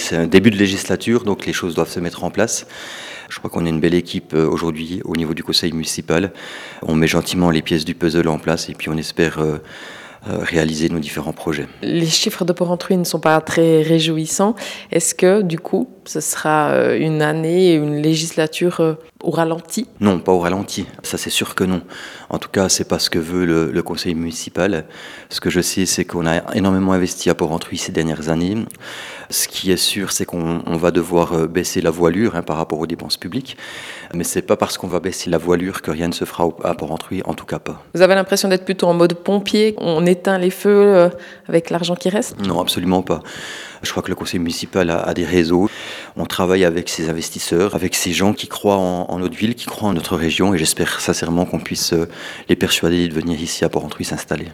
c'est un début de législature, donc les choses doivent se mettre en place. Je crois qu'on est une belle équipe aujourd'hui au niveau du conseil municipal. On met gentiment les pièces du puzzle en place et puis on espère réaliser nos différents projets. Les chiffres de Porrentruy ne sont pas très réjouissants. Est-ce que, du coup, ce sera une année, une législature au ralenti ? Non, pas au ralenti. Ça, c'est sûr que non. En tout cas, c'est pas ce que veut le conseil municipal. Ce que je sais, c'est qu'on a énormément investi à Porrentruy ces dernières années. Ce qui est sûr, c'est qu'on va devoir baisser la voilure par rapport aux dépenses publiques. Mais c'est pas parce qu'on va baisser la voilure que rien ne se fera à Porrentruy, en tout cas pas. Vous avez l'impression d'être plutôt en mode pompier, on éteint les feux avec l'argent qui reste ? Non, absolument pas. Je crois que le conseil municipal a des réseaux. On travaille avec ces investisseurs, avec ces gens qui croient en notre ville, qui croient en notre région. Et j'espère sincèrement qu'on puisse les persuader de venir ici à Porrentruy s'installer.